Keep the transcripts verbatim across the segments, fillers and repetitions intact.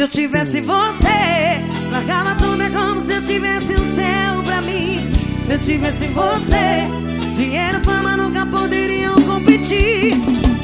Se eu tivesse você, largava tudo, é como se eu tivesse o céu pra mim. Se eu tivesse você, dinheiro e fama nunca poderiam competir.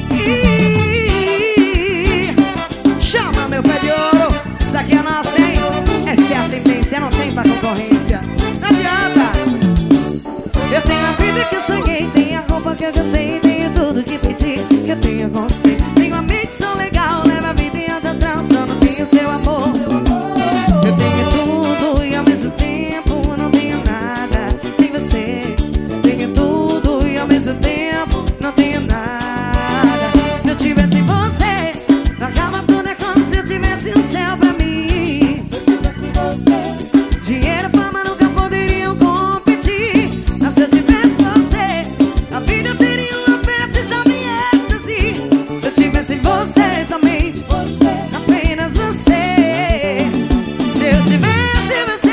E... chama meu pé de ouro, isso aqui é nossa, hein? Essa é a tendência, não tem pra concorrência. Não adianta. Eu tenho a vida que eu sonhei, tenho a roupa que eu gostei, tenho tudo que pedi, que eu tenho conquistei. Tenho amigos que são legal, leva a vida em altas trans, só não tenho seu amor. Eu tenho tudo e ao mesmo tempo não tenho nada sem você. Tenho tudo e ao mesmo tempo não tenho nada. Se eu tivesse você, largava tudo, é como se eu tivesse um céu pra mim. Se eu tivesse você, dinheiro e fama nunca poderiam competir. Mas se eu tivesse você, a vida seria uma festa e só me êxtase. Se eu tivesse você, somente você, apenas você. Se eu tivesse você,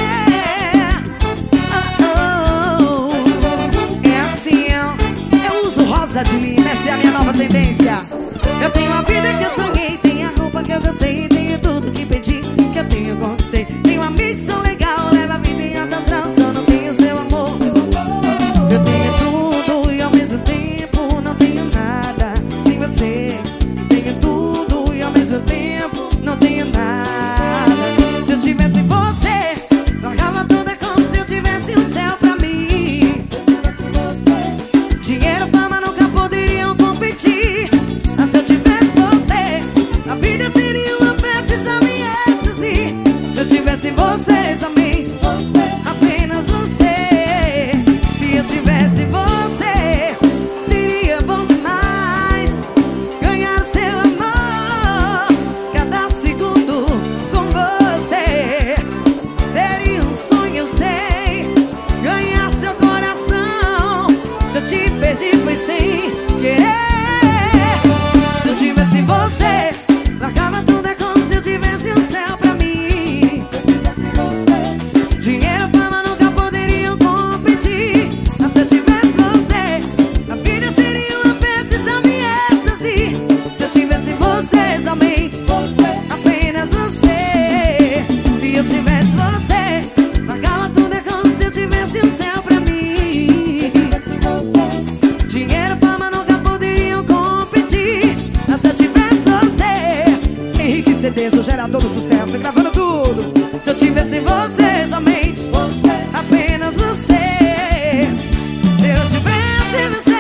oh, oh, é assim, eu, eu uso rosa de lima, essa é a minha nova tendência. Eu tenho a vida que eu sonhei, tenho a roupa que eu gostei, tenho tudo que pedi, que eu tenho conquistei. Tenho amigos que são legal, leva a vida em altas trans, só não tenho seu amor. Eu tenho tudo e ao mesmo tempo não tenho nada sem você. Tenho tudo e ao mesmo tempo não tenho nada. Se eu tivesse você, largava tudo, é como se eu tivesse um céu pra mim. Se eu tivesse você, dinheiro e fama nunca poderiam competir. Mas se eu tivesse você, a vida seria uma festa e só me êxtase. Se eu tivesse você, somente você, apenas você. Se eu tivesse você, seria bom demais ganhar seu amor. Cada segundo com você seria um sonho, eu sei. Ganhar seu coração, se eu te perdi foi sem querer. Se eu tivesse você, largava tudo, é como se eu tivesse um céu pra mim. Se eu tivesse você, dinheiro e fama nunca poderiam competir. Mas se eu tivesse você, a vida seria uma festa e só me êxtase. Se eu tivesse você, somente você, apenas você. Se eu tivesse você, largava tudo, é como se eu tivesse um céu pra mim. Se eu tivesse você, dinheiro e fama nunca poderiam competir. Mas se eu tivesse você, Henrique C Ds, o gerador do sucesso, gravando tudo. Se eu tivesse você, somente você, apenas você. Se eu tivesse você,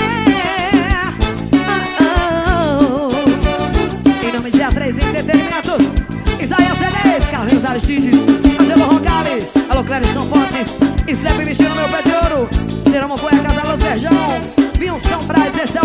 oh, oh, oh. Em nome de A três Entretenimentos, Isaías C Ds, Carlinhos Aristides, Angelo Roncalli, alô Clérison Pontes, Slap mexendo no meu pé de ouro, Serão Mocoia, Casa Los Verjão, Vinho São Braz, esse é o